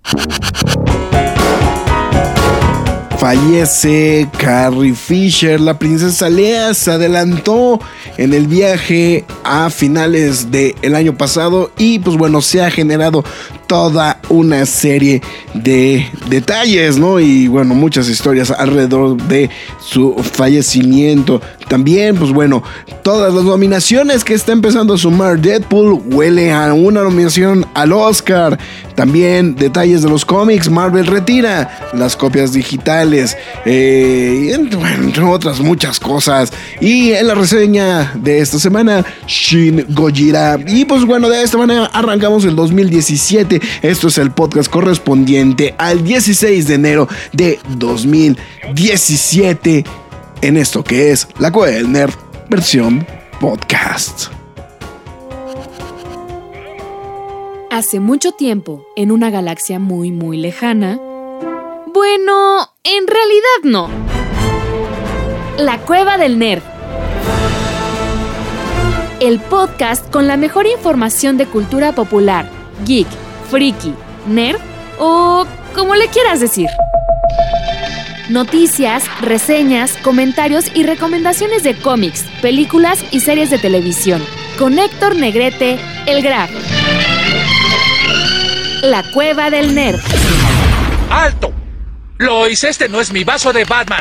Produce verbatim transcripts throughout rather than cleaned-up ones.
Fallece Carrie Fisher, la princesa Leia se adelantó en el viaje a finales del año pasado y pues bueno, se ha generado toda una serie de detalles, ¿no? Y bueno, muchas historias alrededor de su fallecimiento. También, pues bueno, todas las nominaciones que está empezando a sumar Deadpool huele a una nominación al Oscar. También detalles de los cómics, Marvel retira las copias digitales, eh, entre, bueno, entre otras muchas cosas. Y en la reseña de esta semana, Shin Gojira. Y pues bueno, de esta manera arrancamos el dos mil diecisiete. Esto es el podcast correspondiente al dieciséis de enero de dos mil diecisiete. En esto que es La Cueva del Nerd, versión podcast. Hace mucho tiempo, en una galaxia muy muy lejana, bueno, en realidad no. La Cueva del Nerd. El podcast con la mejor información de cultura popular, geek, friki, nerd o como le quieras decir. Noticias, reseñas, comentarios y recomendaciones de cómics, películas y series de televisión. Con Héctor Negrete, el Graf. La Cueva del Nerd. ¡Alto! Lois, este no es mi vaso de Batman.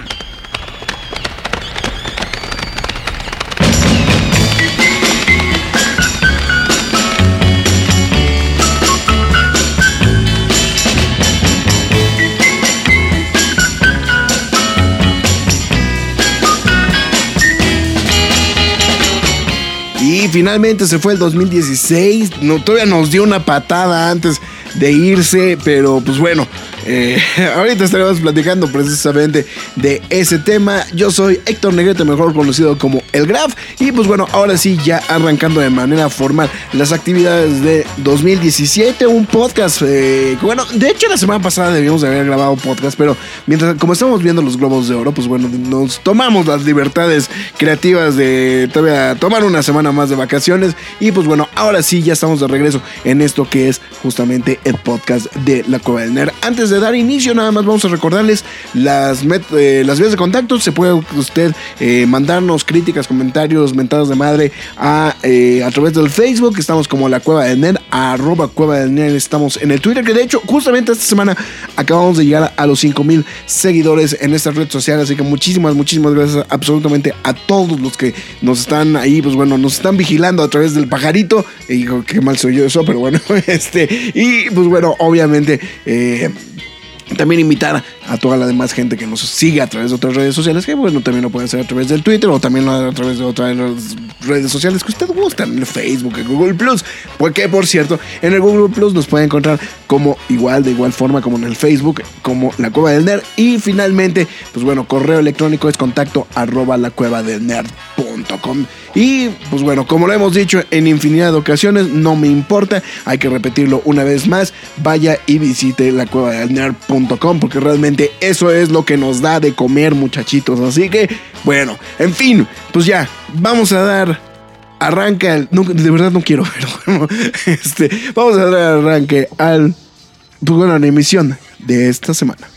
Y finalmente se fue el dos mil dieciséis. No, todavía nos dio una patada antes de irse, pero pues bueno, eh, ahorita estaremos platicando precisamente de ese tema. Yo soy Héctor Negrete, mejor conocido como El Graf, y pues bueno, ahora sí, ya arrancando de manera formal las actividades de dos mil diecisiete, un podcast, eh, bueno, de hecho la semana pasada debíamos de haber grabado un podcast, pero mientras, como estamos viendo los Globos de Oro, pues bueno, nos tomamos las libertades creativas de todavía tomar una semana más de vacaciones, y pues bueno, ahora sí, ya estamos de regreso en esto que es justamente el podcast de La Cueva del Nerd. Antes de dar inicio, nada más vamos a recordarles las, met- eh, las vías de contacto. Se puede usted eh, mandarnos críticas, comentarios, mentadas de madre a, eh, a través del Facebook. Estamos como La Cueva del Nerd, arroba Cueva del Nerd. Estamos en el Twitter, que de hecho justamente esta semana acabamos de llegar a los cinco mil seguidores en esta red social, así que muchísimas, muchísimas gracias absolutamente a todos los que nos están ahí, pues bueno, nos están vigilando a través del pajarito. Y digo, qué mal soy yo eso, pero bueno, este, y pues bueno, obviamente eh, también invitar a toda la demás gente que nos sigue a través de otras redes sociales, que bueno, también lo pueden hacer a través del Twitter o también a través de otras redes sociales que usted gusta, en el Facebook, en Google Plus, porque por cierto, en el Google Plus nos pueden encontrar como igual, de igual forma como en el Facebook, como La Cueva del Nerd. Y finalmente, pues bueno, correo electrónico es contacto arroba la cueva del nerd punto com. Y pues bueno, como lo hemos dicho en infinidad de ocasiones, no me importa, hay que repetirlo una vez más, vaya y visite la cueva del nerd punto com, porque realmente eso es lo que nos da de comer, muchachitos. Así que bueno, en fin, pues ya, vamos a dar arranque al... No, de verdad no quiero, pero este, vamos a dar arranque al... Pues bueno, a la emisión de esta semana.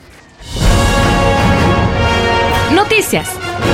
Noticias.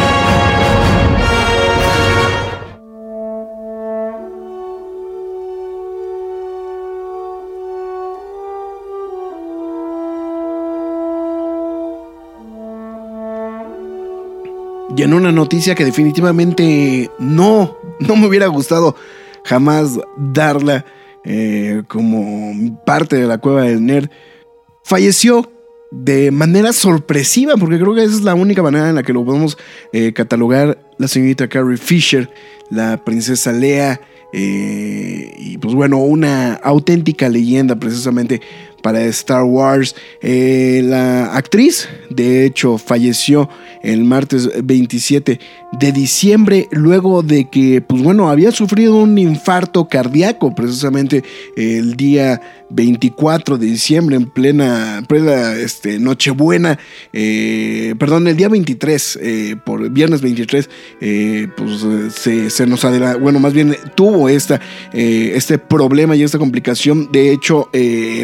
Y en una noticia que definitivamente no, no me hubiera gustado jamás darla eh, como parte de la Cueva del Nerd, falleció de manera sorpresiva, porque creo que esa es la única manera en la que lo podemos eh, catalogar, la señorita Carrie Fisher, la princesa Leia, eh, y pues bueno, una auténtica leyenda precisamente para Star Wars. Eh, la actriz, de hecho, falleció el martes veintisiete de diciembre, luego de que, pues bueno, había sufrido un infarto cardíaco precisamente el día veinticuatro de diciembre, en plena, plena este, Nochebuena, eh, perdón, el día veintitrés, eh, por viernes veintitrés, eh, pues se, se nos adelantó, bueno, más bien tuvo esta, eh, este problema y esta complicación. De hecho, eh,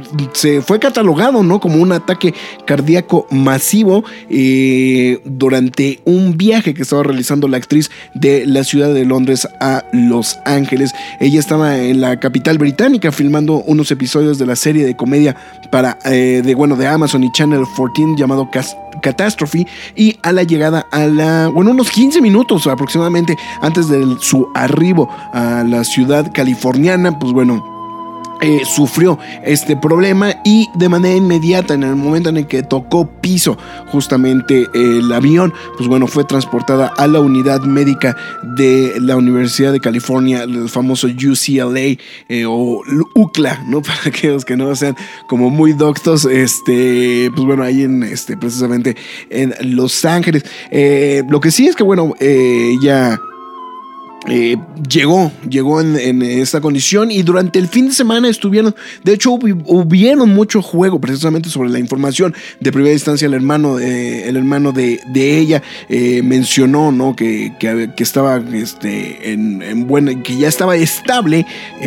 se fue catalogado, ¿no?, como un ataque cardíaco masivo eh, durante un viaje que estaba realizando la actriz de la ciudad de Londres a Los Ángeles. Ella estaba en la capital británica filmando unos episodios de la serie de comedia para eh, de bueno de Amazon y Channel catorce llamado Cas- Catastrophe, y a la llegada a la bueno unos quince minutos aproximadamente antes de su arribo a la ciudad californiana, pues bueno Eh, sufrió este problema y de manera inmediata, en el momento en el que tocó piso justamente el avión, pues bueno, fue transportada a la unidad médica de la Universidad de California, el famoso U C L A eh, o U C L A, ¿no? Para aquellos que no sean como muy doctos, este, pues bueno, ahí en este, precisamente en Los Ángeles. Eh, lo que sí es que bueno, eh, ya Eh, llegó, llegó en, en esta condición, y durante el fin de semana estuvieron, de hecho hubi, hubieron mucho juego precisamente sobre la información. De primera instancia el hermano, eh, el hermano de, de ella eh, mencionó, ¿no?, que, que, que estaba este, en, en buena, que ya estaba estable,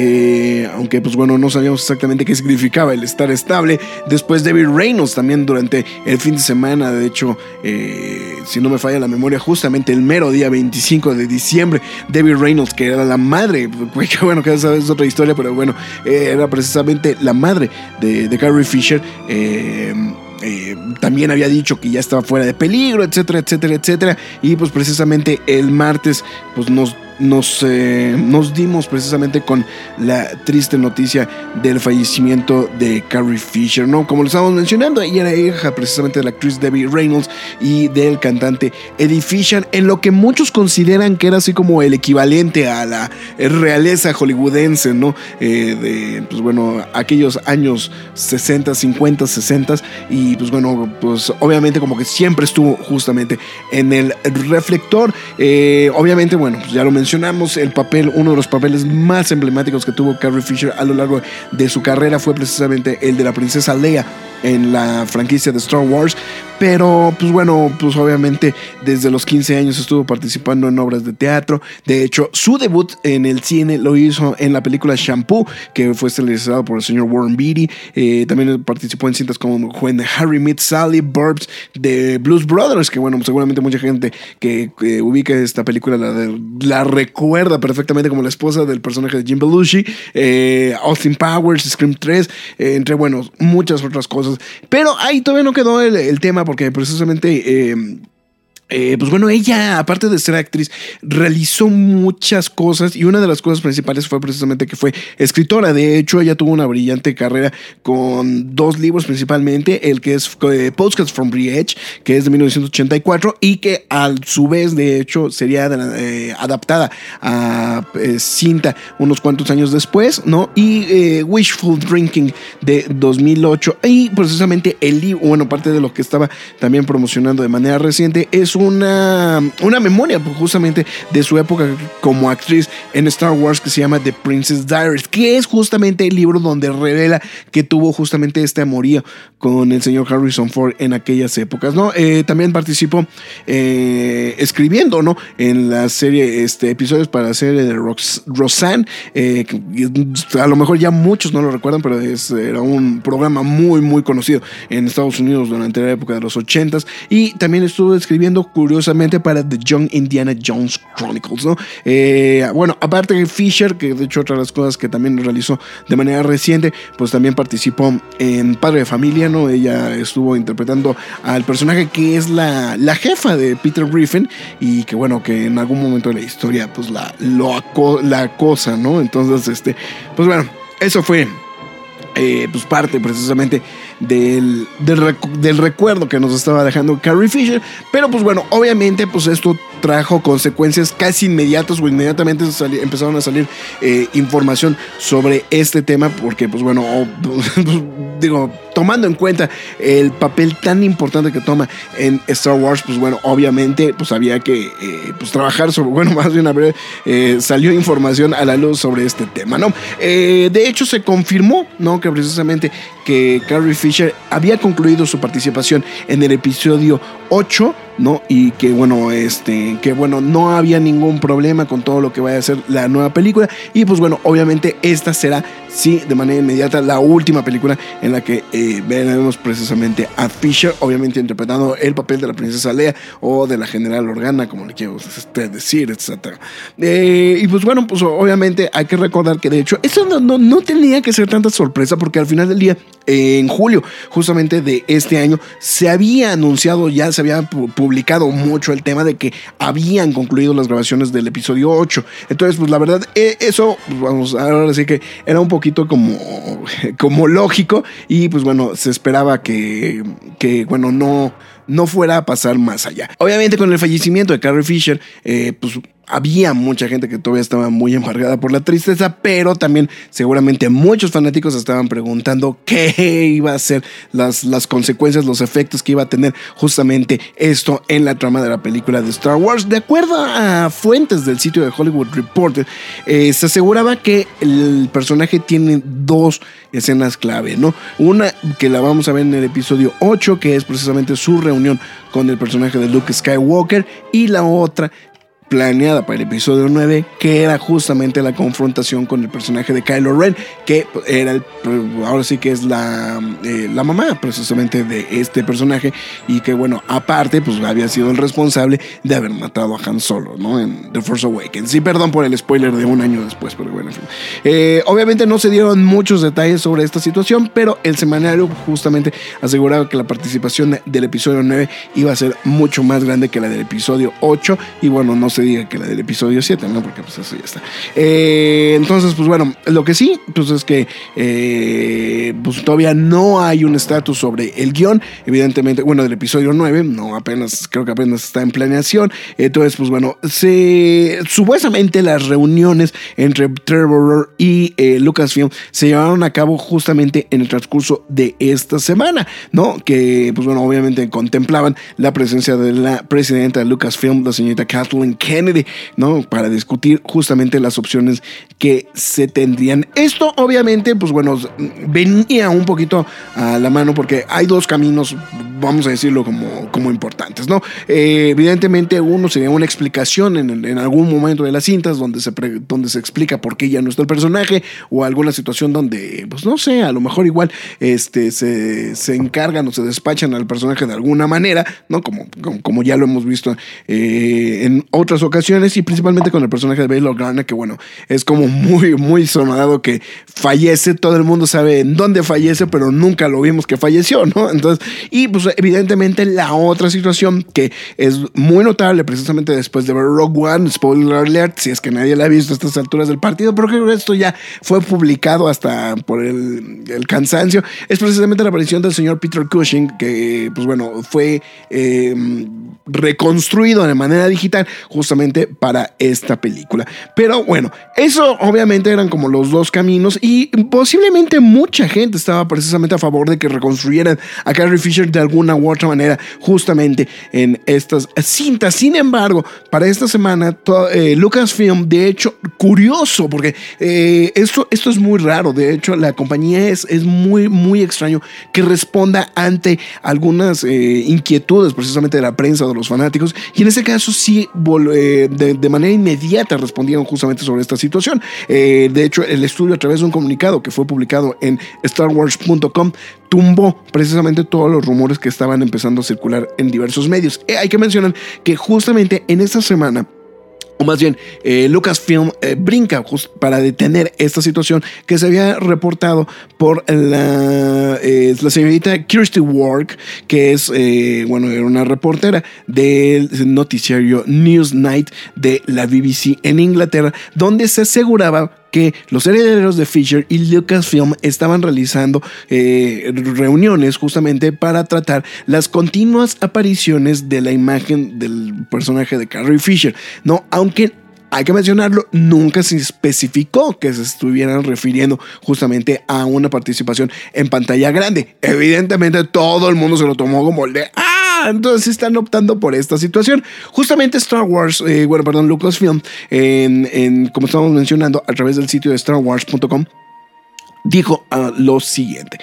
eh, aunque pues bueno, no sabíamos exactamente qué significaba el estar estable. Después Debbie Reynolds también durante el fin de semana, de hecho, eh, si no me falla la memoria, justamente el mero día veinticinco de diciembre, Debbie Reynolds, que era la madre, que bueno, que esa es otra historia, pero bueno, eh, era precisamente la madre de, de Carrie Fisher. Eh, Eh, también había dicho que ya estaba fuera de peligro, etcétera, etcétera, etcétera. Y pues precisamente el martes pues nos, nos, eh, nos dimos precisamente con la triste noticia del fallecimiento de Carrie Fisher, ¿no? Como lo estábamos mencionando, ella era hija precisamente de la actriz Debbie Reynolds y del cantante Eddie Fisher, en lo que muchos consideran que era así como el equivalente a la realeza hollywoodense, ¿no? Eh, de, pues bueno, aquellos años sesenta, cincuenta, sesenta, y pues bueno, pues obviamente como que siempre estuvo justamente en el reflector. Eh, obviamente, bueno, pues ya lo mencionamos, el papel, uno de los papeles más emblemáticos que tuvo Carrie Fisher a lo largo de su carrera fue precisamente el de la princesa Leia en la franquicia de Star Wars. Pero pues bueno, pues obviamente desde los quince años estuvo participando en obras de teatro. De hecho, su debut en el cine lo hizo en la película Shampoo, que fue estelarizado por el señor Warren Beatty. Eh, también participó en cintas como When Harry Met Sally, Burbs, de Blues Brothers, que bueno, seguramente mucha gente que, que ubica esta película la, de, la recuerda perfectamente como la esposa del personaje de Jim Belushi. eh, Austin Powers, Scream tres, eh, entre bueno, muchas otras cosas. Pero ahí todavía no quedó el, el tema, porque precisamente eh, Eh, pues bueno, ella, aparte de ser actriz, realizó muchas cosas, y una de las cosas principales fue precisamente que fue escritora. De hecho, ella tuvo una brillante carrera con dos libros principalmente, el que es eh, Postcards from the Edge, que es de mil novecientos ochenta y cuatro, y que a su vez, de hecho, sería eh, adaptada a eh, cinta unos cuantos años después, ¿no? Y eh, Wishful Drinking de dos mil ocho, y precisamente el libro, bueno, parte de lo que estaba también promocionando de manera reciente es Una, una memoria pues, justamente de su época como actriz en Star Wars, que se llama The Princess Diaries, que es justamente el libro donde revela que tuvo justamente este amorío con el señor Harrison Ford en aquellas épocas, ¿no? Eh, también participó eh, escribiendo, ¿no?, en la serie, este, episodios para la serie de Rox, Roseanne, eh, a lo mejor ya muchos no lo recuerdan, pero es, era un programa muy muy conocido en Estados Unidos durante la época de los ochentas, y también estuvo escribiendo curiosamente para The Young Indiana Jones Chronicles, ¿no? Eh, bueno, aparte de Fisher, que de hecho otra de las cosas que también realizó de manera reciente, pues también participó en Padre de Familia, ¿no? Ella estuvo interpretando al personaje que es la, la jefa de Peter Griffin, y que bueno, que en algún momento de la historia pues la, lo aco, la acosa, ¿no? Entonces, este, pues bueno, eso fue eh, pues parte precisamente Del, del, recu- del recuerdo que nos estaba dejando Carrie Fisher. Pero pues bueno, obviamente pues esto trajo consecuencias casi inmediatas, o inmediatamente sali- empezaron a salir eh, información sobre este tema, porque pues bueno, oh, pues, digo, tomando en cuenta el papel tan importante que toma en Star Wars, pues bueno, obviamente pues había que eh, pues trabajar sobre, bueno, más bien a ver, eh, salió información a la luz sobre este tema, ¿no? Eh, de hecho se confirmó, ¿no?, que precisamente que Carrie Fisher había concluido su participación en el episodio ocho, ¿no? Y que bueno, este, que bueno, no había ningún problema con todo lo que vaya a ser la nueva película. Y pues bueno, obviamente esta será, sí, de manera inmediata, la última película en la que eh, veremos precisamente a Fisher, obviamente interpretando el papel de la princesa Leia o de la general Organa, como le quiero usted decir, etcétera. Eh, y pues bueno, pues obviamente hay que recordar que de hecho eso no, no, no tenía que ser tanta sorpresa, porque al final del día, eh, en julio justamente de este año, se había anunciado, ya se había publicado mucho el tema de que habían concluido las grabaciones del episodio ocho. Entonces, pues la verdad, eh, eso, pues, vamos, ahora sí que era un poquito como, como lógico, y pues bueno, se esperaba que, que bueno, no, no fuera a pasar más allá. Obviamente, con el fallecimiento de Carrie Fisher, eh, pues había mucha gente que todavía estaba muy embargada por la tristeza, pero también seguramente muchos fanáticos estaban preguntando qué iba a ser las, las consecuencias, los efectos que iba a tener justamente esto en la trama de la película de Star Wars. De acuerdo a fuentes del sitio de Hollywood Reporter, eh, se aseguraba que el personaje tiene dos escenas clave, ¿no? Una que la vamos a ver en el episodio ocho, que es precisamente su reunión con el personaje de Luke Skywalker, y la otra planeada para el episodio nueve, que era justamente la confrontación con el personaje de Kylo Ren, que era el, ahora sí que es la, eh, la mamá precisamente de este personaje, y que bueno, aparte pues había sido el responsable de haber matado a Han Solo, ¿no? En The Force Awakens. Sí, perdón por el spoiler de un año después, pero bueno, en fin. Eh, obviamente no se dieron muchos detalles sobre esta situación, pero el semanario justamente aseguraba que la participación del episodio nueve iba a ser mucho más grande que la del episodio ocho, y bueno, no se diga que la del episodio siete, ¿no? Porque pues eso ya está. Eh, entonces, pues bueno, lo que sí, pues es que eh, pues todavía no hay un estatus sobre el guión, evidentemente, bueno, del episodio nueve, no, apenas, creo que apenas está en planeación. Entonces, pues bueno, se, supuestamente las reuniones entre Trevor y eh, Lucasfilm se llevaron a cabo justamente en el transcurso de esta semana, ¿no? Que, pues bueno, obviamente contemplaban la presencia de la presidenta de Lucasfilm, la señorita Kathleen Kennedy, ¿no? Para discutir justamente las opciones que se tendrían. Esto, obviamente, pues bueno, venía un poquito a la mano porque hay dos caminos, vamos a decirlo como, como importantes, ¿no? Eh, evidentemente, uno sería una explicación en, en algún momento de las cintas donde se, pre, donde se explica por qué ya no está el personaje, o alguna situación donde, pues no sé, a lo mejor igual este, se, se encargan o se despachan al personaje de alguna manera, ¿no? Como, como, como ya lo hemos visto eh, en otras ocasiones, y principalmente con el personaje de Bail Organa, que bueno, es como muy, muy sonado que fallece, todo el mundo sabe en dónde fallece, pero nunca lo vimos que falleció, ¿no? Entonces, y pues evidentemente la otra situación que es muy notable precisamente después de ver Rogue One, spoiler alert, si es que nadie la ha visto a estas alturas del partido, porque esto ya fue publicado hasta por el, el cansancio, es precisamente la aparición del señor Peter Cushing, que pues bueno, fue eh, reconstruido de manera digital justamente para esta película. Pero bueno, eso obviamente eran como los dos caminos, y posiblemente mucha gente estaba precisamente a favor de que reconstruyeran a Carrie Fisher de alguna u otra manera justamente en estas cintas. Sin embargo, para esta semana todo, eh, Lucasfilm, de hecho, curioso, porque eh, esto, esto es muy raro, de hecho la compañía es, es muy muy extraño que responda ante algunas eh, inquietudes precisamente de la prensa o de los fanáticos, y en este caso sí eh, de, de manera inmediata respondieron justamente sobre esta situación. Eh, de hecho, el estudio, a través de un comunicado que fue publicado en Star Wars punto com, tumbó precisamente todos los rumores que estaban empezando a circular en diversos medios. Eh, hay que mencionar que justamente en esta semana, o más bien, eh, Lucasfilm eh, brinca para detener esta situación que se había reportado por la, eh, la señorita Kirsty Wark, que es, eh, bueno, era una reportera del noticiario Newsnight de la B B C en Inglaterra, donde se aseguraba que los herederos de Fisher y Lucasfilm estaban realizando eh, reuniones justamente para tratar las continuas apariciones de la imagen del personaje de Carrie Fisher, ¿no? Aunque hay que mencionarlo, nunca se especificó que se estuvieran refiriendo justamente a una participación en pantalla grande. Evidentemente todo el mundo se lo tomó como el de ¡ah! Entonces están optando por esta situación. Justamente Star Wars, eh, bueno, perdón, Lucasfilm, en, en, como estamos mencionando, a través del sitio de Star Wars punto com, dijo uh, lo siguiente.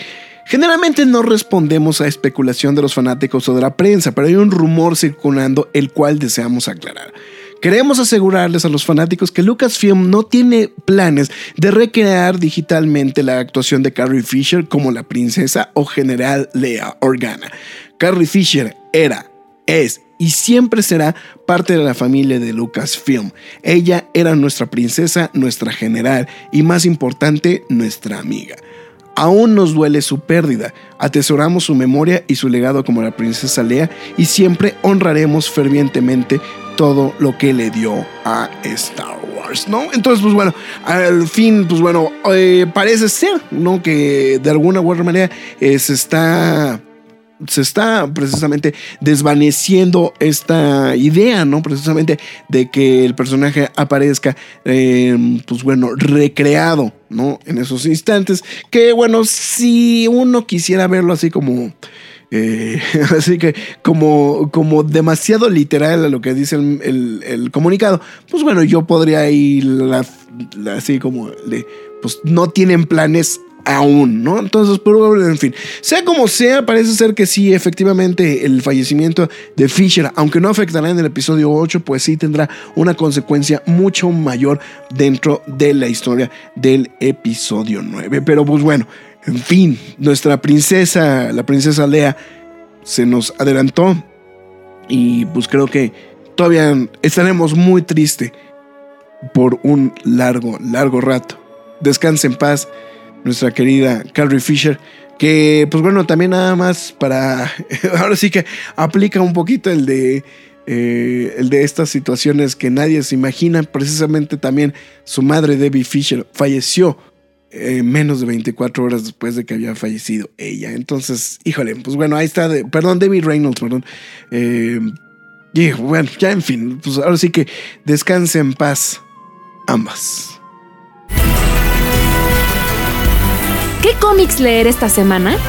Generalmente no respondemos a especulación de los fanáticos o de la prensa, pero hay un rumor circulando el cual deseamos aclarar. Queremos asegurarles a los fanáticos que Lucasfilm no tiene planes de recrear digitalmente la actuación de Carrie Fisher como la princesa o general Leia Organa. Carrie Fisher era, es y siempre será parte de la familia de Lucasfilm. Ella era nuestra princesa, nuestra general y, más importante, nuestra amiga. Aún nos duele su pérdida, atesoramos su memoria y su legado como la princesa Leia y siempre honraremos fervientemente todo lo que le dio a Star Wars, ¿no? Entonces, pues bueno, al fin, pues bueno, eh, parece ser, ¿no? Que de alguna u otra manera eh, se está... se está precisamente desvaneciendo esta idea, ¿no? Precisamente de que el personaje aparezca, eh, pues bueno, recreado, ¿no? En esos instantes, que bueno, si uno quisiera verlo así como... Eh, así que como, como demasiado literal a lo que dice el, el, el comunicado, pues bueno, yo podría ir la, la, así como de, pues no tienen planes aún, ¿no? Entonces, pero en fin, sea como sea, parece ser que sí, efectivamente, el fallecimiento de Fisher, aunque no afectará en el episodio ocho, pues sí tendrá una consecuencia mucho mayor dentro de la historia del episodio nueve. Pero pues bueno, en fin, nuestra princesa, la princesa Leia, se nos adelantó y pues creo que todavía estaremos muy tristes por un largo, largo rato. Descanse en paz, nuestra querida Carrie Fisher, que pues bueno, también nada más para, ahora sí que aplica un poquito el de, eh, el de estas situaciones que nadie se imagina. Precisamente también su madre Debbie Fisher falleció eh, menos de veinticuatro horas después de que había fallecido ella. Entonces, híjole, pues bueno, ahí está, de, perdón, Debbie Reynolds, perdón. Eh, y bueno, ya en fin, pues ahora sí que descanse en paz ambas. ¿Qué cómics leer esta semana?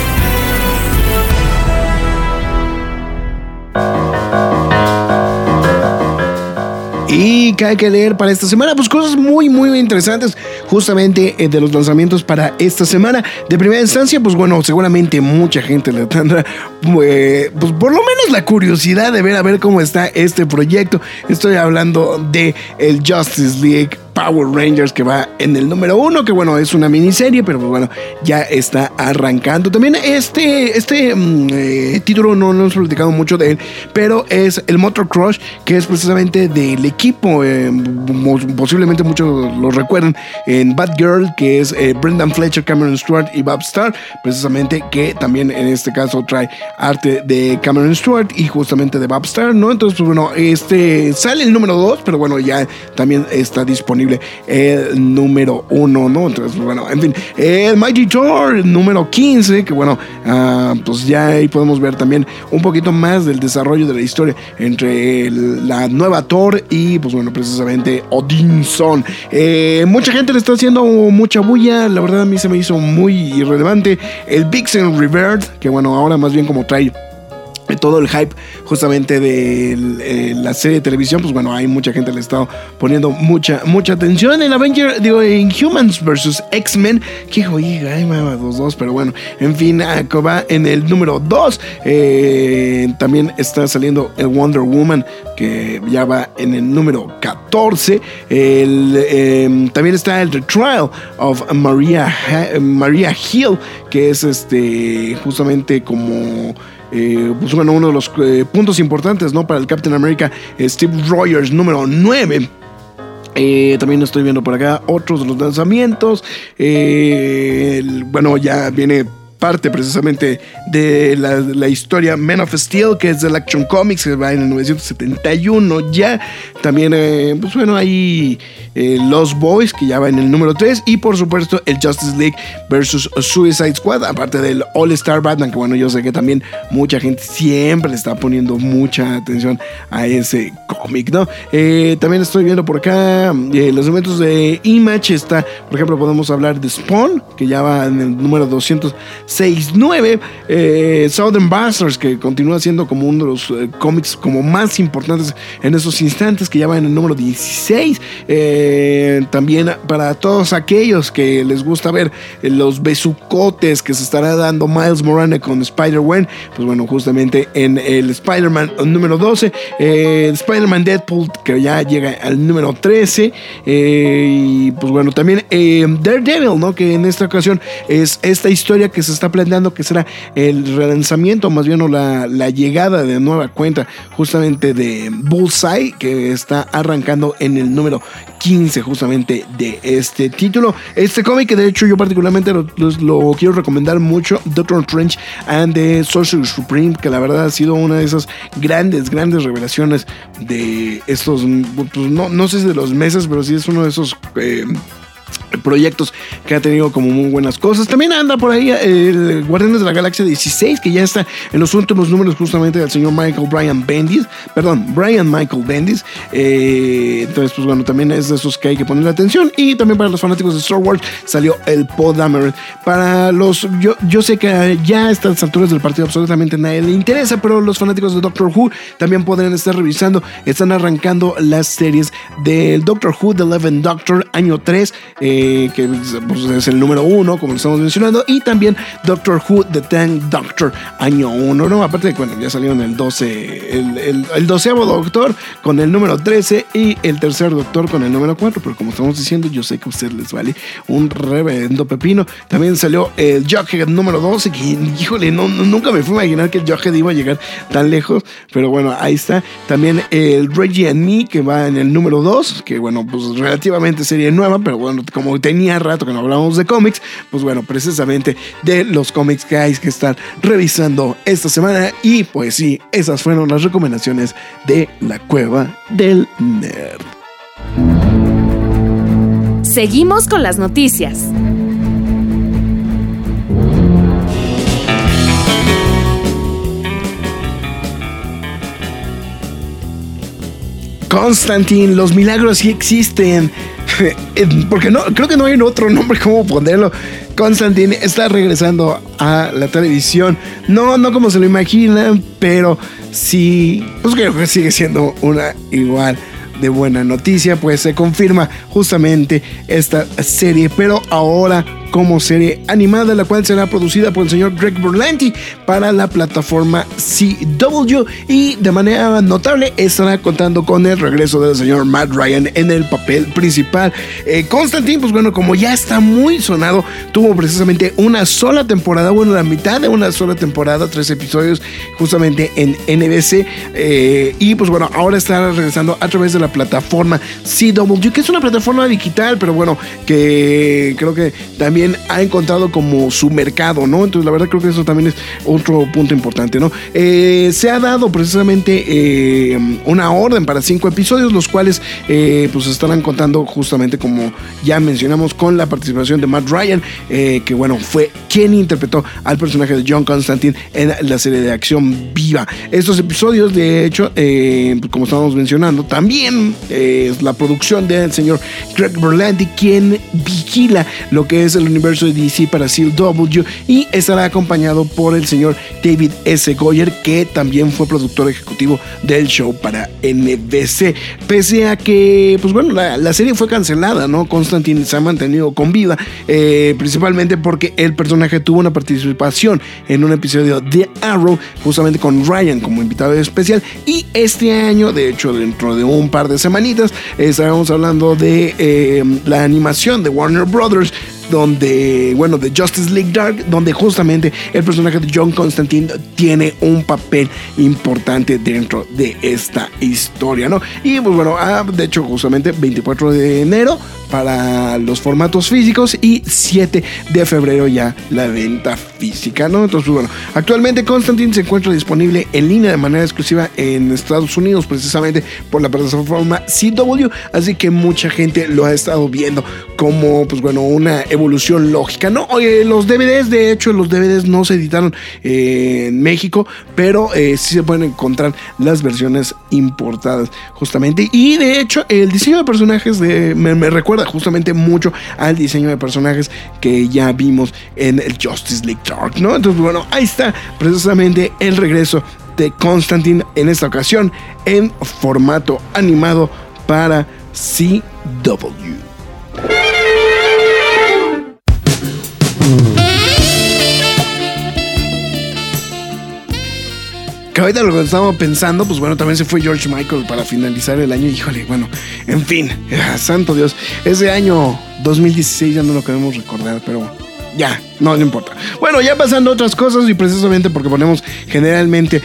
Y ¿qué hay que leer para esta semana? Pues cosas muy, muy interesantes justamente eh, de los lanzamientos para esta semana. De primera instancia, pues bueno, seguramente mucha gente le tendrá eh, pues por lo menos la curiosidad de ver a ver cómo está este proyecto. Estoy hablando de el Justice League Power Rangers, que va en el número uno, que bueno, es una miniserie, pero pues bueno, ya está arrancando. También este, este mm, eh, título no, no hemos platicado mucho de él, pero es el Motor Crush, que es precisamente del equipo, eh, posiblemente muchos lo recuerdan, en Batgirl, que es eh, Brendan Fletcher, Cameron Stewart y Bob Starr, precisamente, que también en este caso trae arte de Cameron Stewart y justamente de Bob Starr, ¿no? Entonces, pues bueno, este sale el número dos, pero bueno, ya también está disponible el número uno, ¿no? Entonces, bueno, en fin, el Mighty Thor número quince, que bueno, uh, pues ya ahí podemos ver también un poquito más del desarrollo de la historia entre el, la nueva Thor y, pues bueno, precisamente Odinson. Eh, mucha gente le está haciendo mucha bulla, la verdad a mí se me hizo muy irrelevante. El Vixen Rebirth, que bueno, ahora más bien como trae todo el hype justamente de eh, la serie de televisión, pues bueno, hay mucha gente le ha estado poniendo mucha, mucha atención. En Avenger, digo, en Humans versus X-Men, que oiga, ay, mamá, dos, dos, pero bueno, en fin, va en el número dos. Eh, también está saliendo el Wonder Woman, que ya va en el número catorce. El, eh, también está el The Trial of Maria, Maria Hill, que es este justamente como Eh, pues bueno, uno de los eh, puntos importantes, ¿no? Para el Captain America, eh, Steve Rogers, número nueve. Eh, también estoy viendo por acá otros de los lanzamientos. Eh, el, bueno, ya viene parte precisamente de la, la historia Man of Steel, que es del Action Comics, que va en el mil novecientos setenta y uno ya. También, eh, pues bueno, ahí eh, Lost Boys, que ya va en el número tres. Y por supuesto el Justice League versus Suicide Squad, aparte del All Star Batman, que bueno, yo sé que también mucha gente siempre le está poniendo mucha atención a ese cómic, ¿no? Eh, también estoy viendo por acá eh, los eventos de Image. Está, por ejemplo, podemos hablar de Spawn, que ya va en el número doscientos seis nueve. Eh, Southern Bastards, que continúa siendo como uno de los eh, cómics como más importantes en esos instantes, que ya va en el número dieciséis. Eh, también para todos aquellos que les gusta ver eh, los besucotes que se estará dando Miles Morales con Spider-Man, pues bueno, justamente en el Spider-Man número doce, eh, Spider-Man Deadpool, que ya llega al número trece, eh, y pues bueno, también eh, Daredevil, ¿no? Que en esta ocasión es esta historia que se está planteando que será el relanzamiento, más bien o la, la llegada de nueva cuenta justamente de Bullseye, que está arrancando en el número quince justamente de este título. Este cómic que de hecho yo particularmente lo, lo, lo quiero recomendar mucho, Doctor Strange and the Sorcerer Supreme, que la verdad ha sido una de esas grandes, grandes revelaciones de estos, pues no, no sé si de los meses, pero sí es uno de esos eh, proyectos que ha tenido como muy buenas cosas. También anda por ahí el Guardianes de la Galaxia dieciséis, que ya está en los últimos números justamente del señor Michael Brian Bendis, perdón, Brian Michael Bendis. Eh, entonces, pues bueno, también es de esos que hay que ponerle atención. Y también para los fanáticos de Star Wars salió el Poe Dameron. Para los, yo, yo sé que ya a estas alturas del partido absolutamente nadie le interesa, pero los fanáticos de Doctor Who también podrán estar revisando. Están arrancando las series del Doctor Who, The Eleventh Doctor, año tres, eh, que pues, es el número uno, como lo estamos mencionando, y también Doctor Who, The Tenth Doctor, año uno, ¿no? Aparte de que, bueno, ya salieron el doce, el, el, el doceavo Doctor con el número trece y el tercer Doctor con el número cuatro, pero como estamos diciendo, yo sé que a ustedes les vale un reverendo pepino. También salió el Jughead número doce, que, híjole, no, no, nunca me fui a imaginar que el Jughead iba a llegar tan lejos, pero bueno, ahí está. También el Reggie and Me, que va en el número dos, que bueno, pues relativamente serie nueva, pero bueno, como tenía rato que no hablábamos de cómics, pues bueno, precisamente de los cómics que hay que estar revisando esta semana. Y pues sí, esas fueron las recomendaciones de la Cueva del Nerd. Seguimos con las noticias. Constantine, los milagros sí existen. Porque no, creo que no hay otro nombre como ponerlo. Constantine está regresando a la televisión. No, no como se lo imaginan, pero sí, pues creo que sigue siendo una igual de buena noticia. Pues se confirma justamente esta serie, pero ahora como serie animada, la cual será producida por el señor Greg Berlanti para la plataforma C W, y de manera notable estará contando con el regreso del señor Matt Ryan en el papel principal. eh, Constantine, pues bueno, como ya está muy sonado, tuvo precisamente una sola temporada, bueno, la mitad de una sola temporada, tres episodios justamente en N B C, eh, y pues bueno, ahora estará regresando a través de la plataforma C W, que es una plataforma digital, pero bueno, que creo que también ha encontrado como su mercado, ¿no? Entonces la verdad creo que eso también es otro punto importante, ¿no? Eh, se ha dado precisamente eh, una orden para cinco episodios, los cuales eh, pues estarán contando justamente, como ya mencionamos, con la participación de Matt Ryan, eh, que bueno, fue quien interpretó al personaje de John Constantine en la serie de acción Viva. Estos episodios, de hecho, eh, como estábamos mencionando, también eh, es la producción del señor Greg Berlanti, quien vigila lo que es el universo de D C para C W, y estará acompañado por el señor David S. Goyer, que también fue productor ejecutivo del show para N B C. Pese a que, pues bueno, la, la serie fue cancelada, ¿no? Constantine se ha mantenido con vida, eh, principalmente porque el personaje tuvo una participación en un episodio de Arrow, justamente con Ryan como invitado especial, y este año, de hecho, dentro de un par de semanitas, estaremos hablando de eh, la animación de Warner Brothers, donde, bueno, de Justice League Dark, donde justamente el personaje de John Constantine tiene un papel importante dentro de esta historia, ¿no? Y pues bueno, ah, de hecho, justamente veinticuatro de enero para los formatos físicos y siete de febrero ya la venta física, ¿no? Entonces, pues bueno, actualmente Constantine se encuentra disponible en línea de manera exclusiva en Estados Unidos, precisamente por la plataforma C W, así que mucha gente lo ha estado viendo como, pues bueno, una evolución evolución lógica, ¿no? Oye, los D V Ds, de hecho, los D V Ds no se editaron eh, en México, pero eh, sí se pueden encontrar las versiones importadas, justamente. Y de hecho, el diseño de personajes de, me, me recuerda justamente mucho al diseño de personajes que ya vimos en el Justice League Dark, ¿no? Entonces, bueno, ahí está precisamente el regreso de Constantine, en esta ocasión en formato animado para C W. Que ahorita lo que estábamos pensando, pues bueno, también se fue George Michael para finalizar el año. Híjole, bueno, en fin, santo Dios, ese año dos mil dieciséis ya no lo queremos recordar, pero ya, no, no importa. Bueno, ya pasando a otras cosas, y precisamente porque ponemos generalmente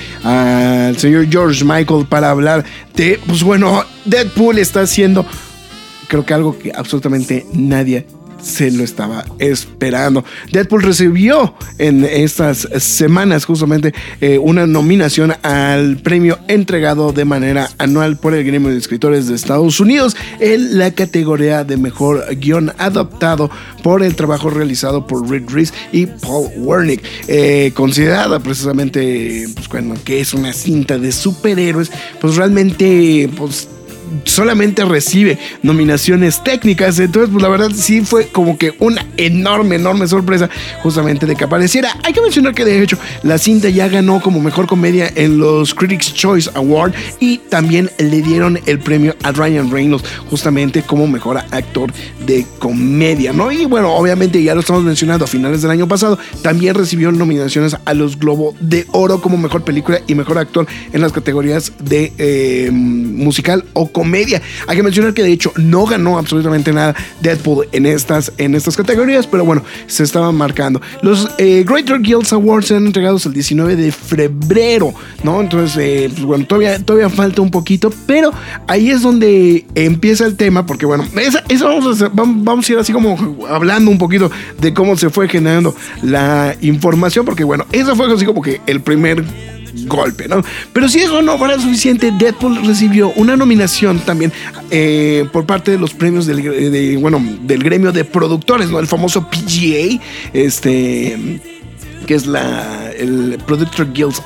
al señor George Michael para hablar de, pues bueno, Deadpool está haciendo, creo que algo que absolutamente nadie se lo estaba esperando. Deadpool recibió en estas semanas justamente eh, una nominación al premio entregado de manera anual por el Gremio de Escritores de Estados Unidos en la categoría de mejor guión adaptado por el trabajo realizado por Reed Reese y Paul Wernick, eh, considerada precisamente, pues bueno, que es una cinta de superhéroes, pues realmente, pues solamente recibe nominaciones técnicas. Entonces, pues la verdad sí fue como que una enorme, enorme sorpresa justamente de que apareciera. Hay que mencionar que de hecho la cinta ya ganó como mejor comedia en los Critics' Choice Award, y también le dieron el premio a Ryan Reynolds justamente como mejor actor de comedia, ¿no? Y bueno, obviamente ya lo estamos mencionando, a finales del año pasado también recibió nominaciones a los Globo de Oro como mejor película y mejor actor en las categorías de eh, musical o comedia. Hay que mencionar que de hecho no ganó absolutamente nada Deadpool en estas, en estas categorías, pero bueno, se estaban marcando. Los eh, Greater Guilds Awards serán entregados el diecinueve de febrero, ¿no? Entonces, eh, pues bueno, todavía, todavía falta un poquito, pero ahí es donde empieza el tema, porque bueno, esa, eso vamos a hacer, vamos, vamos a ir así como hablando un poquito de cómo se fue generando la información, porque bueno, eso fue así como que el primer golpe, ¿no? Pero si eso no fuera suficiente, Deadpool recibió una nominación también eh, por parte de los premios del, de, bueno, del gremio de productores, ¿no? El famoso P G A, este, que es la el Producer Guilds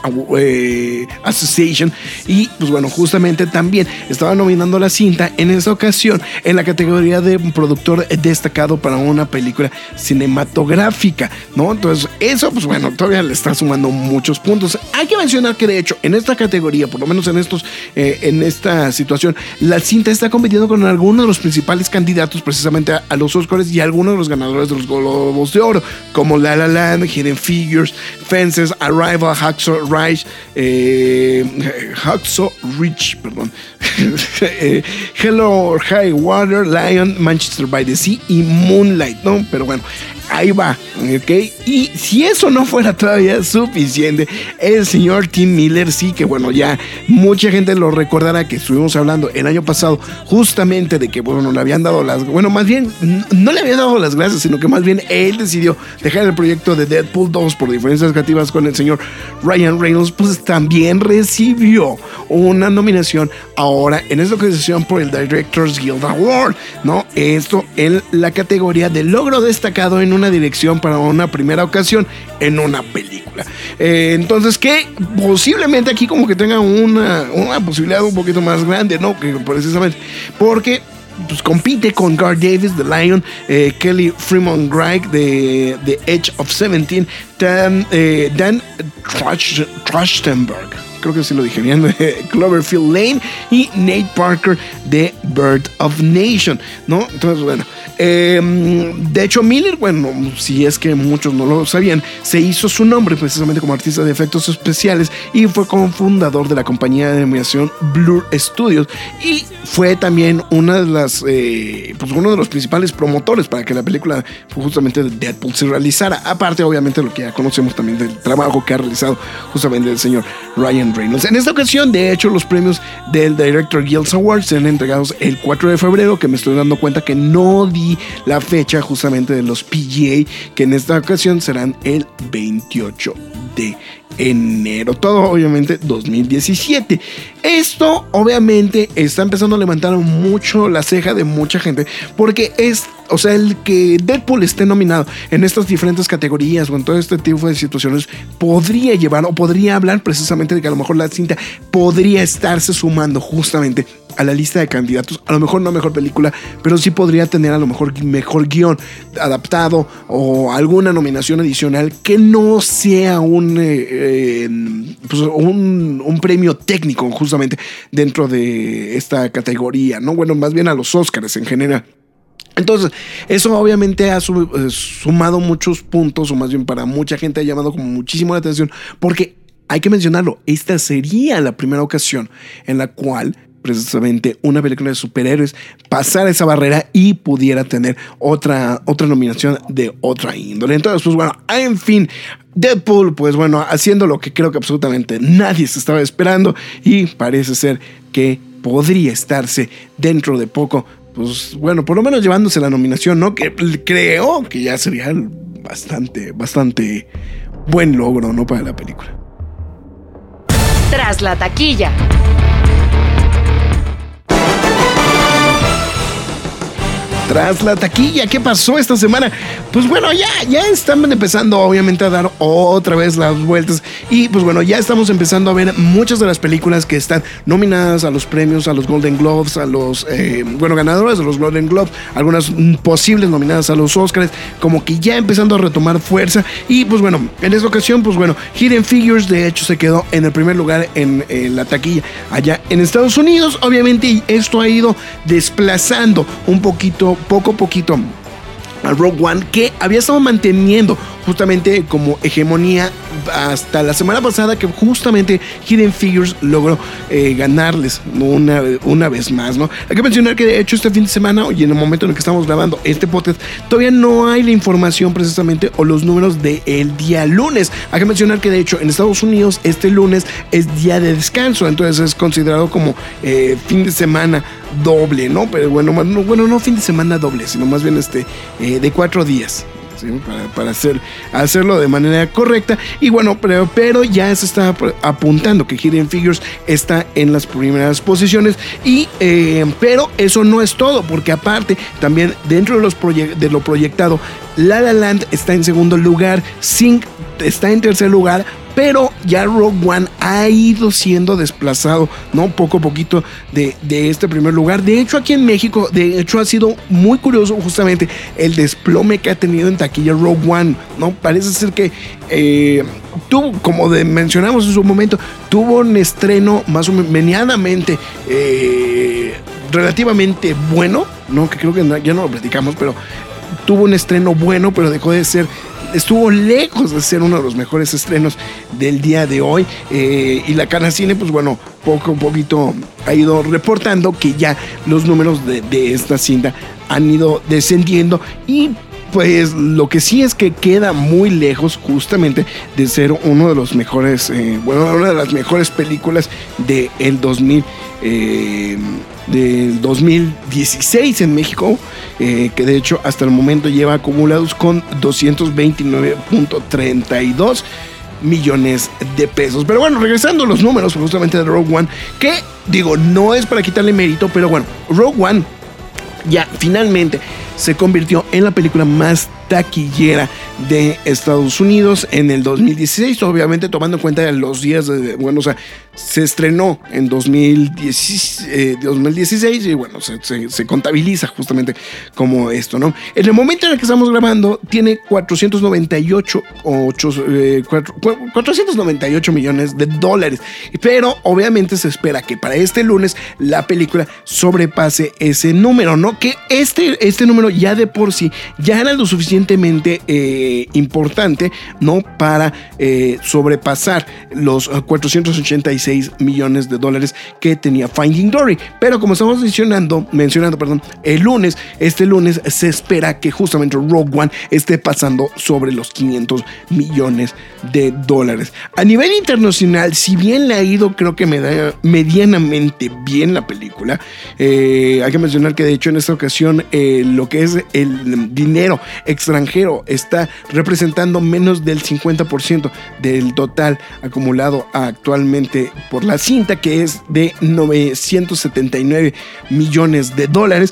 eh, Association, y pues bueno, justamente también estaba nominando la cinta en esa ocasión en la categoría de productor destacado para una película cinematográfica, ¿no? Entonces eso, pues bueno, todavía le está sumando muchos puntos. Hay que mencionar que de hecho en esta categoría, por lo menos en estos eh, en esta situación, la cinta está compitiendo con algunos de los principales candidatos precisamente a, a los Oscars y algunos de los ganadores de los Globos de Oro, como La La Land, Hidden Figures, Fences, Arrival, Hacksaw Ridge, eh, Hacksaw Ridge, perdón, Hello or High Water, Lion, Manchester by the Sea y Moonlight, ¿no? Pero bueno, ahí va, ¿ok? Y si eso no fuera todavía suficiente, el señor Tim Miller, sí que bueno, ya mucha gente lo recordará que estuvimos hablando el año pasado justamente de que, bueno, le habían dado las, bueno, más bien, no le habían dado las gracias, sino que más bien él decidió dejar el proyecto de Deadpool dos por diferencias creativas con el señor Ryan Reynolds. Pues también recibió una nominación ahora en esta ocasión por el Directors Guild Award, ¿no? Esto en la categoría de logro destacado en una dirección para una primera ocasión en una película. Eh, entonces, que posiblemente aquí como que tenga una, una posibilidad un poquito más grande, ¿no? Que precisamente porque pues compite con Gar Davis, The Lion, eh, Kelly Fremont Gregg de The Edge of Seventeen, Dan, eh, Dan Trash, Trachtenberg, creo que sí lo dije bien, de Cloverfield Lane, y Nate Parker de Bird of Nation, ¿no? Entonces, bueno, eh, de hecho Miller, bueno, si es que muchos no lo sabían, se hizo su nombre precisamente como artista de efectos especiales y fue cofundador de la compañía de animación Blur Studios, y fue también una de las, eh, pues uno de los principales promotores para que la película justamente de Deadpool se realizara, aparte obviamente de lo que ya conocemos también del trabajo que ha realizado justamente el señor Ryan Reynolds. En esta ocasión, de hecho, los premios del Director Guild Awards serán entregados el cuatro de febrero, que me estoy dando cuenta que no di la fecha justamente de los P G A, que en esta ocasión serán el veintiocho de enero, todo obviamente dos mil diecisiete. Esto obviamente está empezando a levantar mucho la ceja de mucha gente, porque es o sea, el que Deadpool esté nominado en estas diferentes categorías o en todo este tipo de situaciones podría llevar o podría hablar precisamente de que a lo mejor la cinta podría estarse sumando justamente a la lista de candidatos, a lo mejor no mejor película, pero sí podría tener a lo mejor mejor guión adaptado o alguna nominación adicional que no sea un, eh, eh, pues un, un premio técnico justamente dentro de esta categoría, ¿no? Bueno, más bien a los Oscars en general. Entonces, eso obviamente ha sumado muchos puntos, o más bien para mucha gente ha llamado como muchísimo la atención, porque hay que mencionarlo, esta sería la primera ocasión en la cual precisamente una película de superhéroes pasara esa barrera y pudiera tener otra, otra nominación de otra índole. Entonces, pues bueno, en fin, Deadpool, pues bueno, haciendo lo que creo que absolutamente nadie se estaba esperando y parece ser que podría estarse dentro de poco, pues bueno, por lo menos llevándose la nominación, ¿no? Que creo que ya sería bastante, bastante buen logro, ¿no? Para la película. Tras la taquilla. Tras la taquilla, ¿qué pasó esta semana? Pues bueno, ya, ya están empezando obviamente a dar otra vez las vueltas y pues bueno, ya estamos empezando a ver muchas de las películas que están nominadas a los premios, a los Golden Globes, a los, eh, bueno, ganadores de los Golden Globes, algunas posibles nominadas a los Oscars, como que ya empezando a retomar fuerza y pues bueno, en esta ocasión, pues bueno, Hidden Figures de hecho se quedó en el primer lugar en, en la taquilla allá en Estados Unidos, obviamente, y esto ha ido desplazando un poquito poco a poquito a Rogue One, que había estado manteniendo justamente como hegemonía hasta la semana pasada, que justamente Hidden Figures logró eh, ganarles una, una vez más, ¿no? Hay que mencionar que de hecho este fin de semana y en el momento en el que estamos grabando este podcast todavía no hay la información precisamente o los números del día lunes. Hay que mencionar que de hecho en Estados Unidos este lunes es día de descanso, entonces es considerado como eh, fin de semana doble, ¿no? Pero bueno, no, bueno, no fin de semana doble, sino más bien este eh, de cuatro días. ¿Sí? Para, para hacer, hacerlo de manera correcta. Y bueno, pero, pero ya se está apuntando que Hidden Figures está en las primeras posiciones. Y, eh, pero eso no es todo, porque aparte, también dentro de, los proye- de lo proyectado, La La Land está en segundo lugar, Sing está en tercer lugar, pero ya Rogue One ha ido siendo desplazado, ¿no? Poco a poquito de, de este primer lugar. De hecho, aquí en México, de hecho, ha sido muy curioso justamente el desplome que ha tenido en taquilla Rogue One, ¿no? Parece ser que eh, tuvo, como de, mencionamos en su momento, tuvo un estreno más o menos medianamente eh, relativamente bueno, ¿no? Que creo que ya no lo platicamos, pero tuvo un estreno bueno, pero dejó de ser, estuvo lejos de ser uno de los mejores estrenos del día de hoy. Eh, y la Canacine, pues bueno, poco a poquito ha ido reportando que ya los números de, de esta cinta han ido descendiendo y pues lo que sí es que queda muy lejos justamente de ser uno de los mejores, eh, bueno, una de las mejores películas del dos mil, eh, del dos mil dieciséis en México, eh, que de hecho hasta el momento lleva acumulados con doscientos veintinueve punto treinta y dos millones de pesos. Pero bueno, regresando a los números justamente de Rogue One, que digo, no es para quitarle mérito, pero bueno, Rogue One ya finalmente se convirtió en la película más taquillera de Estados Unidos en el dos mil dieciséis, obviamente tomando en cuenta los días de, bueno, o sea, se estrenó en dos mil dieciséis, eh, dos mil dieciséis y bueno, se, se, se contabiliza justamente como esto, ¿no? En el momento en el que estamos grabando tiene cuatrocientos noventa y ocho, ocho, eh, cuatrocientos noventa y ocho millones de dólares, pero obviamente se espera que para este lunes la película sobrepase ese número, ¿no? Que este, este número ya de por sí ya era lo suficientemente eh, importante, ¿no? Para eh, sobrepasar los uh, cuatrocientos ochenta y seis millones de dólares que tenía Finding Dory. Pero como estamos mencionando, mencionando, perdón, el lunes, este lunes se espera que justamente Rogue One esté pasando sobre los quinientos millones de dólares. A nivel internacional, si bien le ha ido, creo que me da medianamente bien la película, eh, hay que mencionar que de hecho en esta ocasión eh, lo que es el dinero extranjero está representando menos del cincuenta por ciento del total acumulado actualmente por la cinta, que es de novecientos setenta y nueve millones de dólares.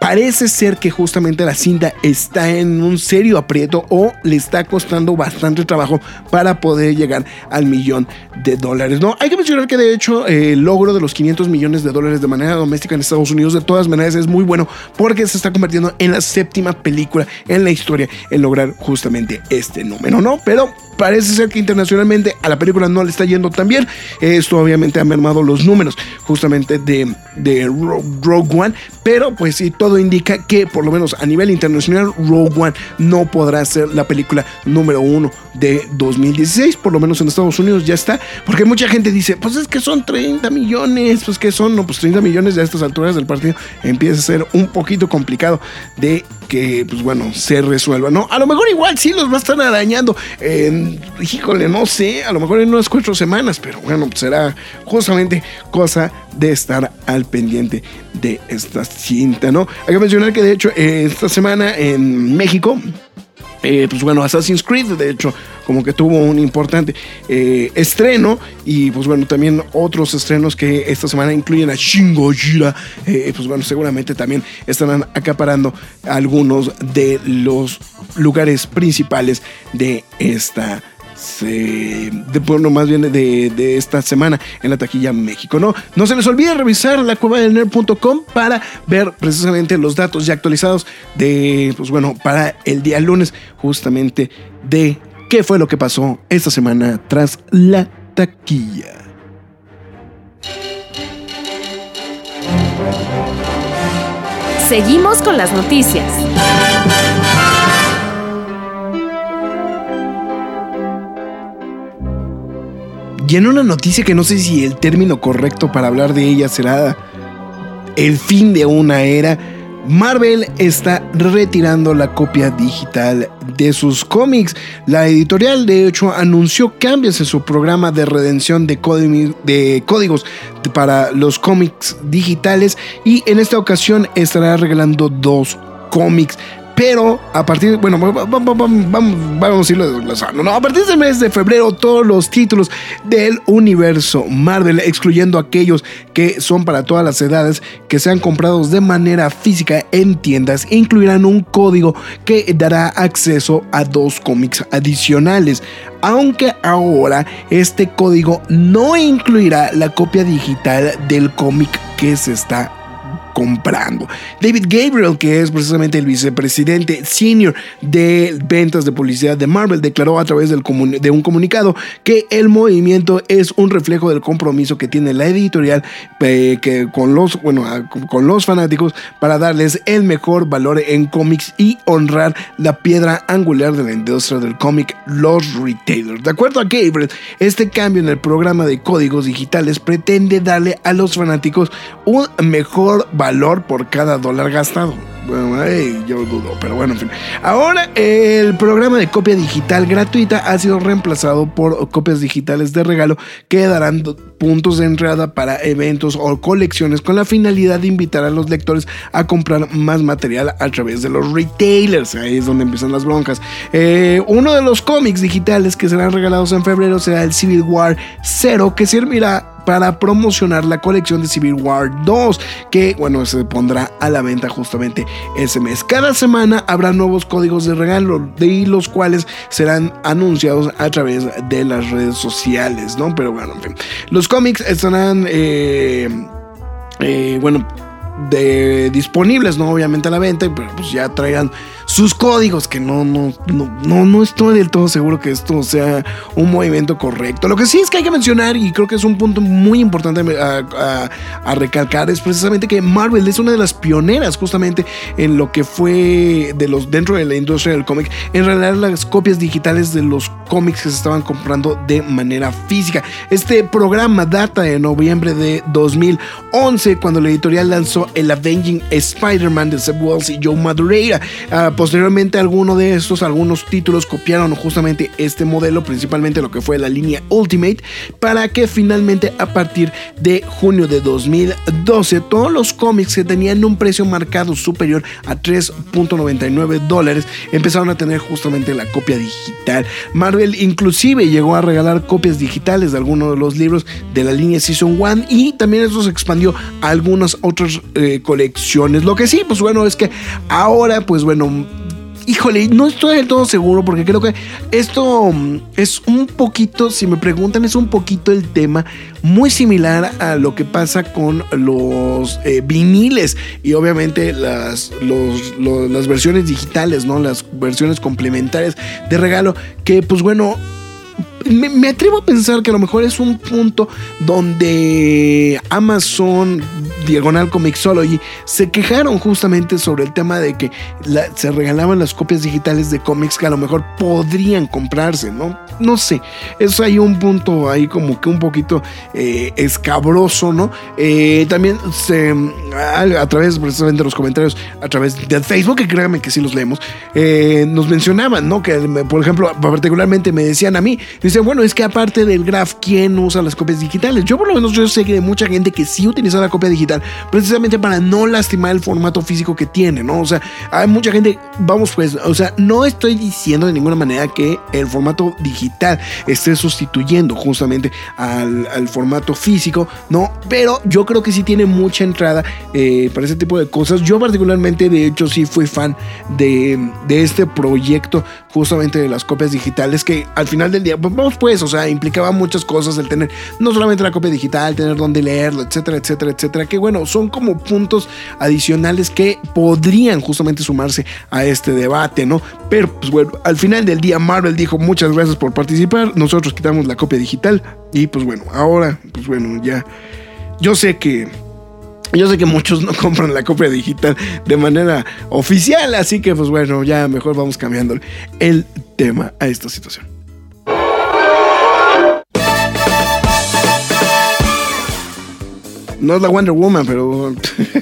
parece ser que justamente la cinta está en un serio aprieto o le está costando bastante trabajo para poder llegar al millón de dólares, ¿no? Hay que mencionar que de hecho el logro de los quinientos millones de dólares de manera doméstica en Estados Unidos de todas maneras es muy bueno porque se está convirtiendo en la séptima película en la historia en lograr justamente este número, ¿no? Pero parece ser que internacionalmente a la película no le está yendo tan bien. Esto obviamente ha mermado los números justamente de, de Rogue One, pero pues sí, todo indica que por lo menos a nivel internacional Rogue One no podrá ser la película número uno de dos mil dieciséis, por lo menos en Estados Unidos ya está, porque mucha gente dice, pues es que son treinta millones, pues que son, no, pues treinta millones a estas alturas del partido empieza a ser un poquito complicado de que, pues bueno, se resuelva, ¿no? A lo mejor igual sí los va a estar arañando, eh, híjole, no sé, a lo mejor en unas cuatro semanas, pero bueno, pues será justamente cosa de estar al pendiente de esta cinta, ¿no? Hay que mencionar que de hecho eh, esta semana en México, Eh, pues bueno, Assassin's Creed, de hecho, como que tuvo un importante eh, estreno. Y pues bueno, también otros estrenos que esta semana incluyen a Shin Gojira. Eh, pues bueno, seguramente también estarán acaparando algunos de los lugares principales de esta Se, de, bueno, más bien de, de esta semana en la taquilla México, ¿no? No se les olvide revisar la cueva del nerd punto com para ver precisamente los datos ya actualizados de, pues bueno, para el día lunes, justamente de qué fue lo que pasó esta semana tras la taquilla. Seguimos con las noticias. Y en una noticia que no sé si el término correcto para hablar de ella será el fin de una era, Marvel está retirando la copia digital de sus cómics. La editorial de hecho anunció cambios en su programa de redención de, código, de códigos para los cómics digitales y en esta ocasión estará regalando dos cómics. Pero a partir, bueno, vamos, vamos, vamos a irlo desglosando, ¿no? A partir del mes de febrero, todos los títulos del universo Marvel, excluyendo aquellos que son para todas las edades, que sean comprados de manera física en tiendas, incluirán un código que dará acceso a dos cómics adicionales. Aunque ahora este código no incluirá la copia digital del cómic que se está comprando. David Gabriel, que es precisamente el vicepresidente senior de ventas de publicidad de Marvel, declaró a través del comun- de un comunicado que el movimiento es un reflejo del compromiso que tiene la editorial eh, que con los, bueno, con los fanáticos para darles el mejor valor en cómics y honrar la piedra angular de la industria del cómic, los retailers. De acuerdo a Gabriel, este cambio en el programa de códigos digitales pretende darle a los fanáticos un mejor valor valor por cada dólar gastado. Bueno, hey, yo dudo, pero bueno, en fin. Ahora el programa de copia digital gratuita ha sido reemplazado por copias digitales de regalo que darán puntos de entrada para eventos o colecciones con la finalidad de invitar a los lectores a comprar más material a través de los retailers. Ahí es donde empiezan las broncas. Eh, uno de los cómics digitales que serán regalados en febrero será el Civil War cero, que servirá para promocionar la colección de Civil War dos, que bueno, se pondrá a la venta justamente ese mes. Cada semana habrá nuevos códigos de regalo, de los cuales serán anunciados a través de las redes sociales, ¿no? Pero bueno, en fin. Los cómics estarán, eh, eh, bueno, de, disponibles, ¿no? Obviamente a la venta, pero pues ya traigan sus códigos, que no, no, no, no, no estoy del todo seguro que esto sea un movimiento correcto. Lo que sí es que hay que mencionar, y creo que es un punto muy importante a, a, a recalcar, es precisamente que Marvel es una de las pioneras justamente en lo que fue de los dentro de la industria del cómic, en realidad las copias digitales de los cómics que se estaban comprando de manera física. Este programa data de noviembre de dos mil once, cuando la editorial lanzó el Avenging Spider-Man de Zeb Wells y Joe Madureira. Uh, posteriormente alguno de estos, algunos títulos copiaron justamente este modelo, principalmente lo que fue la línea Ultimate, para que finalmente a partir de junio de dos mil doce todos los cómics que tenían un precio marcado superior a tres punto noventa y nueve dólares empezaron a tener justamente la copia digital. Marvel inclusive llegó a regalar copias digitales de algunos de los libros de la línea Season uno y también eso se expandió a algunas otras eh, colecciones. Lo que sí, pues bueno, es que ahora, pues bueno, híjole, no estoy del todo seguro porque creo que esto es un poquito, si me preguntan, es un poquito el tema muy similar a lo que pasa con los eh, viniles y obviamente las, los, los, las versiones digitales, ¿no? Las versiones complementarias de regalo que, pues bueno, Me, me atrevo a pensar que a lo mejor es un punto donde Amazon, diagonal Comixology, se quejaron justamente sobre el tema de que la, se regalaban las copias digitales de cómics que a lo mejor podrían comprarse, ¿no? No sé, es ahí un punto ahí como que un poquito eh, escabroso, ¿no? Eh, también se, a, a través precisamente de los comentarios, a través de Facebook, que créanme que sí los leemos, eh, nos mencionaban, ¿no? Que por ejemplo, particularmente me decían a mí, dicen, bueno, es que aparte del Graph, ¿quién usa las copias digitales? Yo por lo menos yo sé que hay mucha gente que sí utiliza la copia digital precisamente para no lastimar el formato físico que tiene, ¿no? O sea, hay mucha gente, vamos pues, o sea, no estoy diciendo de ninguna manera que el formato digital esté sustituyendo justamente al, al formato físico, ¿no? Pero yo creo que sí tiene mucha entrada eh, para ese tipo de cosas. Yo particularmente, de hecho, sí fui fan de, de este proyecto justamente de las copias digitales, que al final del día, vamos pues, o sea, implicaba muchas cosas el tener no solamente la copia digital, tener donde leerlo, etcétera, etcétera, etcétera, que bueno, son como puntos adicionales que podrían justamente sumarse a este debate, ¿no? Pero pues bueno, al final del día Marvel dijo muchas gracias por participar, nosotros quitamos la copia digital y pues bueno, ahora, pues bueno, ya, yo sé que Yo sé que muchos no compran la copia digital de manera oficial, así que pues bueno, ya mejor vamos cambiando el tema a esta situación. No es la Wonder Woman, pero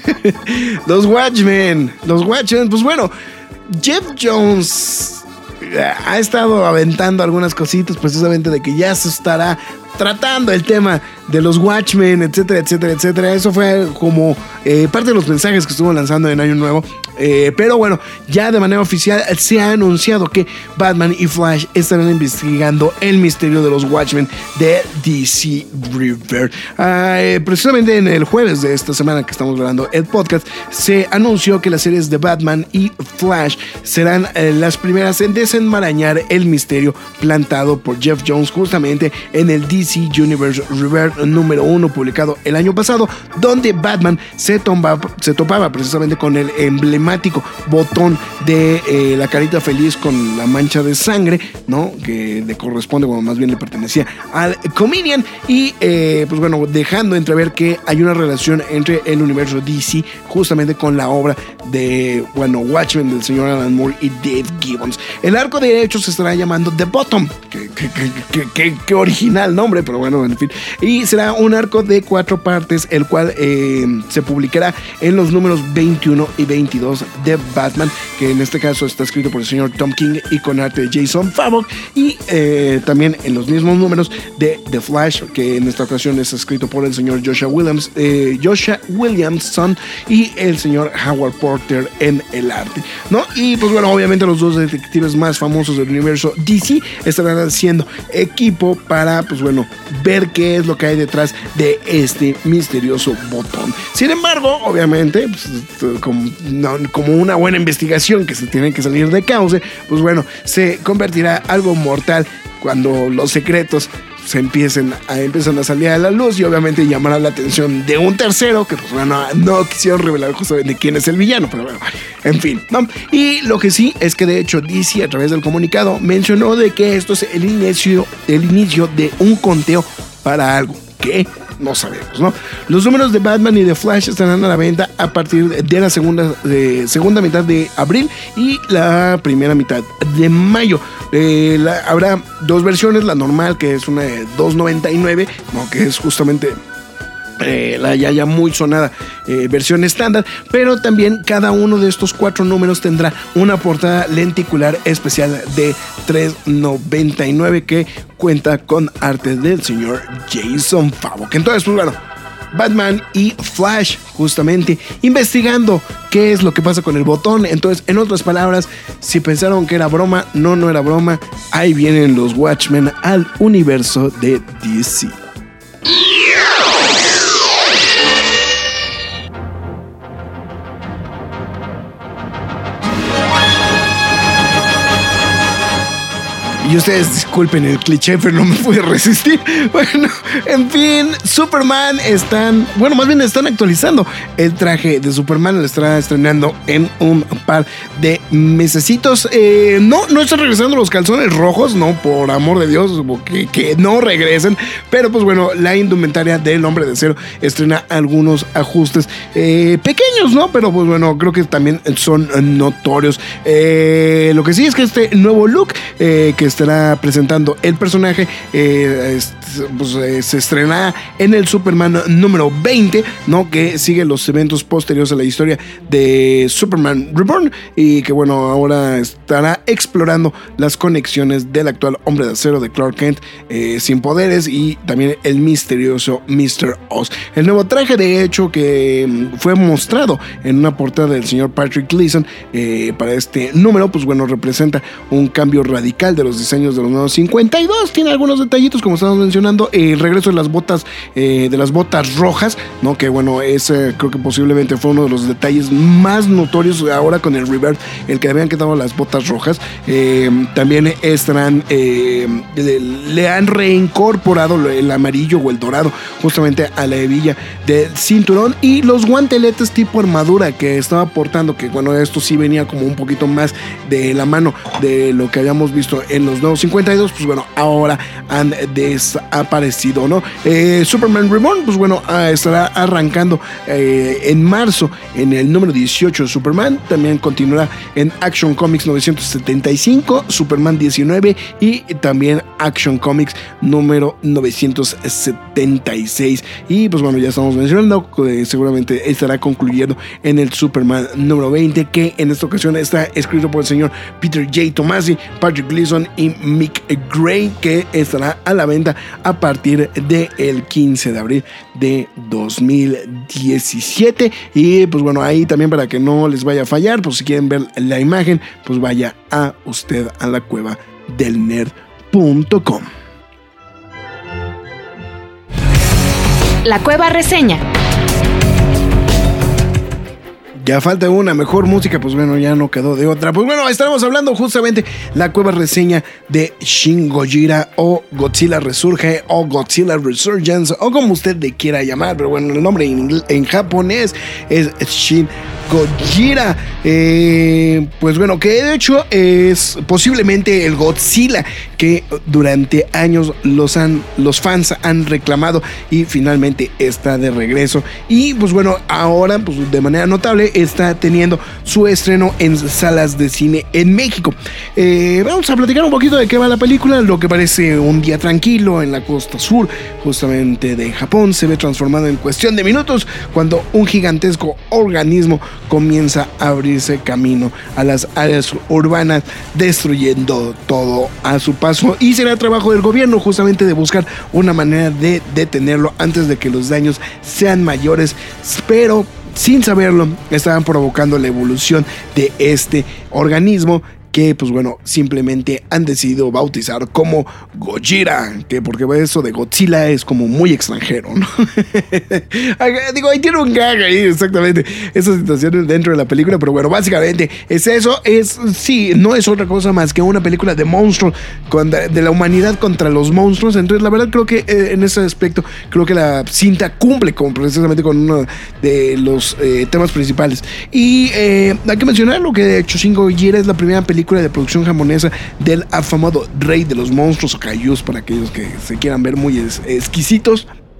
los Watchmen, los Watchmen, pues bueno, Jeff Jones ha estado aventando algunas cositas precisamente de que ya se estará tratando el tema de los Watchmen, etcétera, etcétera, etcétera. Eso fue como eh, parte de los mensajes que estuvo lanzando en Año Nuevo. Eh, pero bueno, ya de manera oficial se ha anunciado que Batman y Flash estarán investigando el misterio de los Watchmen de D C Rebirth. Eh, precisamente en el jueves de esta semana que estamos grabando el podcast, se anunció que las series de Batman y Flash serán eh, las primeras en desenmarañar el misterio plantado por Jeff Jones justamente en el D C Universe Rebirth número uno, publicado el año pasado, donde Batman se, tomba, se topaba precisamente con el emblemático botón de eh, la carita feliz con la mancha de sangre, ¿no? Que le corresponde, bueno, más bien le pertenecía al Comedian, y eh, pues bueno, dejando entrever que hay una relación entre el universo D C justamente con la obra de, bueno, Watchmen del señor Alan Moore y Dave Gibbons. El arco de hecho se estará llamando The Bottom, que, que, que, que, que, que original nombre, pero bueno, en fin, y será un arco de cuatro partes, el cual eh, se publicará en los números veintiuno y veintidós de Batman, que en este caso está escrito por el señor Tom King y con arte de Jason Fabok, y eh, también en los mismos números de The Flash, que en esta ocasión es escrito por el señor Joshua Williams, eh, Joshua Williamson y el señor Howard Porter en el arte, ¿no? Y pues bueno, obviamente los dos detectives más famosos del universo D C estarán haciendo equipo para, pues bueno, ver qué es lo que hay detrás de este misterioso botón. Sin embargo, obviamente, pues, como, no, como una buena investigación que se tiene que salir de cauce, pues bueno, se convertirá algo mortal cuando los secretos se empiecen a, empiezan a salir a la luz, y obviamente llamará la atención de un tercero que pues bueno, no quisieron revelar justamente quién es el villano, pero bueno, en fin, ¿no? Y lo que sí es que de hecho D C a través del comunicado mencionó de que esto es el inicio, el inicio de un conteo para algo que no sabemos, ¿no? Los números de Batman y de Flash estarán a la venta a partir de la segunda, de, segunda mitad de abril y la primera mitad de mayo. Eh, la, habrá dos versiones, la normal, que es una de dos noventa y nueve, ¿no? Que es justamente Eh, la ya, ya muy sonada eh, versión estándar, pero también cada uno de estos cuatro números tendrá una portada lenticular especial de tres noventa y nueve que cuenta con arte del señor Jason Fabok. Entonces, pues bueno, Batman y Flash justamente investigando qué es lo que pasa con el botón. Entonces, en otras palabras, si pensaron que era broma, no, no era broma. Ahí vienen los Watchmen al universo de D C. Y ustedes disculpen el cliché, pero no me pude resistir. Bueno, en fin, Superman están, bueno, más bien están actualizando el traje de Superman. Lo estará estrenando en un par de mesecitos. Eh, no, no están regresando los calzones rojos, no, por amor de Dios, que, que no regresen. Pero pues bueno, la indumentaria del Hombre de Acero estrena algunos ajustes eh, pequeños, ¿no? Pero pues bueno, creo que también son notorios. Eh, lo que sí es que este nuevo look eh, que está estará presentando el personaje eh, es, pues, eh, se estrena en el Superman número veinte, ¿no? Que sigue los eventos posteriores a la historia de Superman Reborn y que bueno, ahora estará explorando las conexiones del actual Hombre de Acero de Clark Kent eh, sin poderes y también el misterioso mister Oz. El nuevo traje, de hecho, que fue mostrado en una portada del señor Patrick Gleason eh, para este número, pues bueno, representa un cambio radical de los diseños de los nuevos cincuenta y dos. Tiene algunos detallitos, como estamos mencionando, eh, el regreso de las botas eh, de las botas rojas, ¿no? Que bueno, ese creo que posiblemente fue uno de los detalles más notorios ahora con el Rebirth, el que habían quedado las botas rojas. Eh, también estarán eh, le, le han reincorporado el amarillo o el dorado justamente a la hebilla del cinturón y los guanteletes tipo armadura que estaba portando, que bueno, esto sí venía como un poquito más de la mano de lo que habíamos visto en los nuevos cincuenta y dos, pues bueno, ahora han desaparecido, ¿no? Eh, Superman Reborn, pues bueno, ah, estará arrancando eh, en marzo en el número dieciocho de Superman. También continuará en Action Comics novecientos setenta y cinco, Superman diecinueve y también Action Comics número novecientos setenta y seis. Y pues bueno, ya estamos mencionando que seguramente estará concluyendo en el Superman número veinte, que en esta ocasión está escrito por el señor Peter J. Tomasi, Patrick Gleason y Mick Gray, que estará a la venta a partir del quince de abril de dos mil diecisiete. Y pues bueno, ahí también para que no les vaya a fallar, pues si quieren ver la imagen, pues vaya a usted a la cueva del nerd punto com. La Cueva Reseña. Ya falta una mejor música, pues bueno, ya no quedó de otra. Pues bueno, estaremos hablando justamente la cueva reseña de Shin Gojira o Godzilla Resurge o Godzilla Resurgence o como usted le quiera llamar, pero bueno, el nombre en, inglés, en japonés es Shin Gojira. Eh, pues bueno, que de hecho es posiblemente el Godzilla que durante años los, han, los fans han reclamado y finalmente está de regreso. Y pues bueno, ahora pues de manera notable está teniendo su estreno en salas de cine en México. Eh, vamos a platicar un poquito de qué va la película. Lo que parece un día tranquilo en la costa sur justamente de Japón se ve transformado en cuestión de minutos cuando un gigantesco organismo comienza a abrirse camino a las áreas urbanas, destruyendo todo a su paso, y será trabajo del gobierno justamente de buscar una manera de detenerlo antes de que los daños sean mayores, pero sin saberlo estaban provocando la evolución de este organismo que pues bueno, simplemente han decidido bautizar como Gojira, que porque eso de Godzilla es como muy extranjero, ¿no? Digo, ahí tiene un gag ahí, exactamente, esas situaciones dentro de la película, pero bueno, básicamente es eso, es, sí, no es otra cosa más que una película de monstruos, de la humanidad contra los monstruos. Entonces la verdad creo que eh, en ese aspecto, creo que la cinta cumple con, precisamente con uno de los eh, temas principales. Y eh, hay que mencionar lo que de hecho Shin Gojira es la primera película de producción japonesa del afamado rey de los monstruos o kaijus, para aquellos que se quieran ver muy es, exquisitos.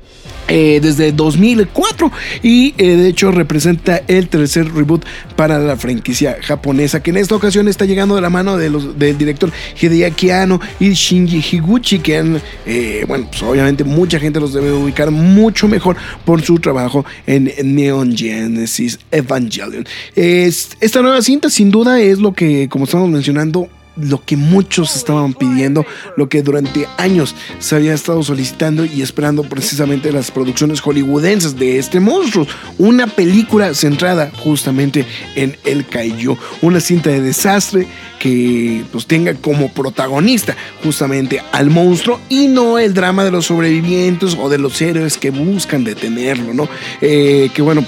Eh, desde dos mil cuatro y eh, de hecho representa el tercer reboot para la franquicia japonesa, que en esta ocasión está llegando de la mano de los, del director Hideaki Anno y Shinji Higuchi, que han, eh, bueno, pues obviamente mucha gente los debe ubicar mucho mejor por su trabajo en Neon Genesis Evangelion. Es, esta nueva cinta sin duda es lo que, como estamos mencionando, lo que muchos estaban pidiendo, lo que durante años se había estado solicitando y esperando precisamente las producciones hollywoodenses de este monstruo, una película centrada justamente en el kaiju, una cinta de desastre que pues tenga como protagonista justamente al monstruo y no el drama de los sobrevivientes o de los héroes que buscan detenerlo, ¿no? Eh, que bueno,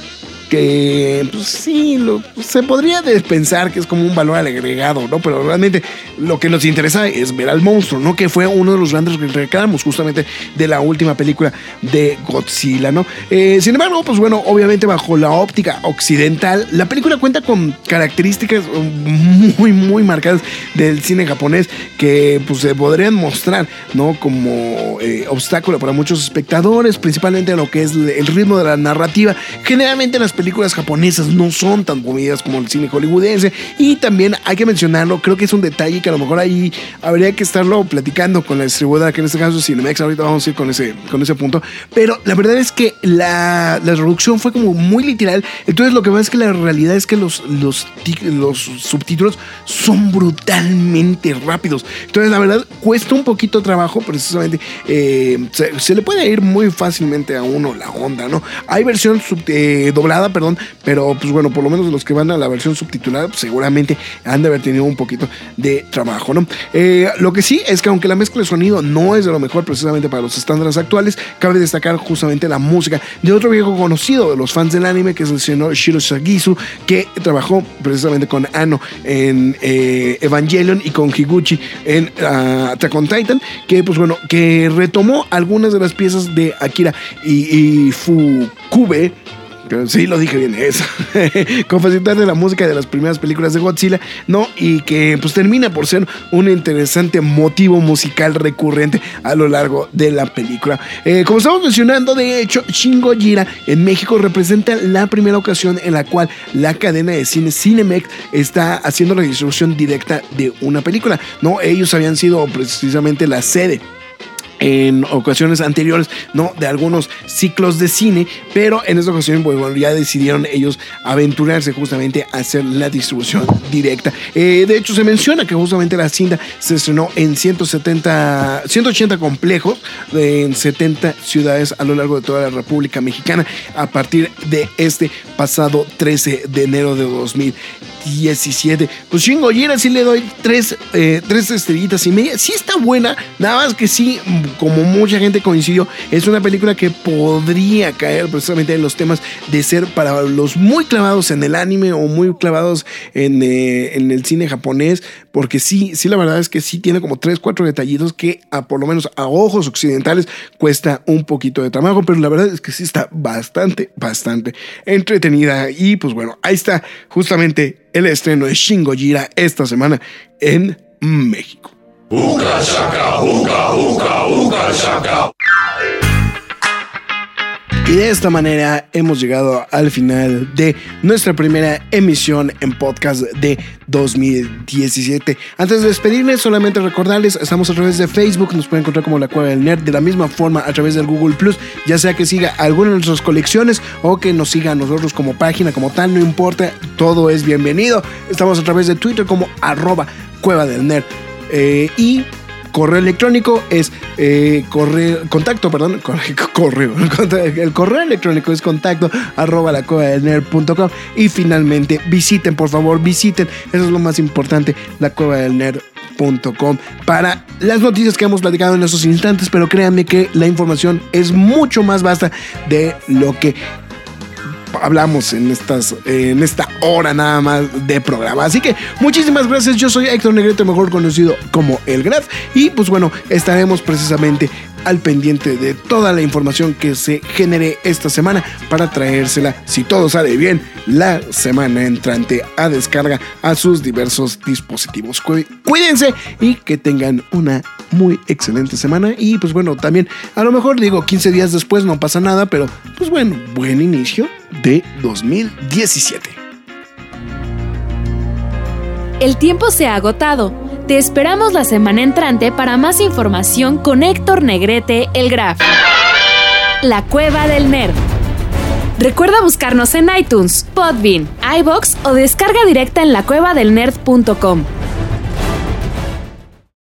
que pues sí, lo, se podría pensar que es como un valor agregado, ¿no? Pero realmente lo que nos interesa es ver al monstruo, ¿no? Que fue uno de los grandes reclamos justamente de la última película de Godzilla, ¿no? Eh, sin embargo, pues bueno, obviamente bajo la óptica occidental, la película cuenta con características muy, muy marcadas del cine japonés que pues se podrían mostrar, ¿no? Como eh, obstáculo para muchos espectadores, principalmente lo que es el ritmo de la narrativa. Generalmente las películas japonesas no son tan movidas como el cine hollywoodense, y también hay que mencionarlo, creo que es un detalle que a lo mejor ahí habría que estarlo platicando con la distribuidora, que en este caso es Cinemex. Ahorita vamos a ir con ese, con ese punto, pero la verdad es que la, la traducción fue como muy literal. Entonces lo que pasa es que la realidad es que los, los, los subtítulos son brutalmente rápidos, entonces la verdad cuesta un poquito trabajo precisamente, eh, se, se le puede ir muy fácilmente a uno la onda, ¿no? Hay versión sub, eh, doblada, perdón, pero pues bueno, por lo menos los que van a la versión subtitulada pues, seguramente han de haber tenido un poquito de trabajo, ¿no? Eh, lo que sí es que aunque la mezcla de sonido no es de lo mejor precisamente para los estándares actuales, cabe destacar justamente la música de otro viejo conocido de los fans del anime, que es el señor Shiro Sagisu, que trabajó precisamente con Anno en eh, Evangelion y con Higuchi en uh, Attack on Titan, que pues bueno, que retomó algunas de las piezas de Akira y, y Fukube. Sí, lo dije bien, eso. Compositor de la música de las primeras películas de Godzilla, ¿no? Y que pues termina por ser un interesante motivo musical recurrente a lo largo de la película. Eh, como estamos mencionando, de hecho, Shin Gojira en México representa la primera ocasión en la cual la cadena de cine Cinemex está haciendo la distribución directa de una película, ¿no? Ellos habían sido precisamente la sede en ocasiones anteriores, ¿no? De algunos ciclos de cine, pero en esta ocasión, pues, bueno, ya decidieron ellos aventurarse justamente a hacer la distribución directa. Eh, de hecho, se menciona que justamente la cinta se estrenó en ciento setenta, ciento ochenta complejos en setenta ciudades a lo largo de toda la República Mexicana a partir de este pasado trece de enero de dos mil diecisiete. Pues Shin Gojira sí le doy tres, eh, tres estrellitas y media. Sí está buena, nada más que sí, como mucha gente coincidió, es una película que podría caer precisamente en los temas de ser para los muy clavados en el anime o muy clavados en, eh, en el cine japonés, porque sí, sí la verdad es que sí tiene como tres, cuatro detallitos que a, por lo menos a ojos occidentales cuesta un poquito de trabajo, pero la verdad es que sí está bastante, bastante entretenida. Y pues bueno, ahí está justamente el estreno de Shin Gojira esta semana en México. Uka shaka, uka, uka, uka shaka. Y de esta manera hemos llegado al final de nuestra primera emisión en podcast de dos mil diecisiete. Antes de despedirme, solamente recordarles, estamos a través de Facebook, nos pueden encontrar como La Cueva del Nerd, de la misma forma a través del Google Plus, ya sea que siga alguna de nuestras colecciones o que nos siga a nosotros como página, como tal, no importa, todo es bienvenido. Estamos a través de Twitter como arroba Cueva del Nerd. Eh, y correo electrónico es eh, correo, contacto, perdón, correo, el correo electrónico es contacto arroba la cueva del nerd punto com. Y finalmente visiten, por favor, visiten, eso es lo más importante, la cueva del nerd punto com para las noticias que hemos platicado en estos instantes, pero créanme que la información es mucho más vasta de lo que hablamos en estas en esta hora nada más de programa. Así que muchísimas gracias. Yo soy Héctor Negrete, mejor conocido como El Graf, y pues bueno, estaremos precisamente al pendiente de toda la información que se genere esta semana para traérsela, si todo sale bien, la semana entrante a descarga a sus diversos dispositivos. Cuídense y que tengan una muy excelente semana. Y pues bueno, también a lo mejor digo quince días después no pasa nada, pero pues bueno, buen inicio de dos mil diecisiete. El tiempo se ha agotado. Te esperamos la semana entrante para más información con Héctor Negrete, el Graf. La Cueva del Nerd. Recuerda buscarnos en iTunes, Podbean, iVoox o descarga directa en la cueva del nerd punto com.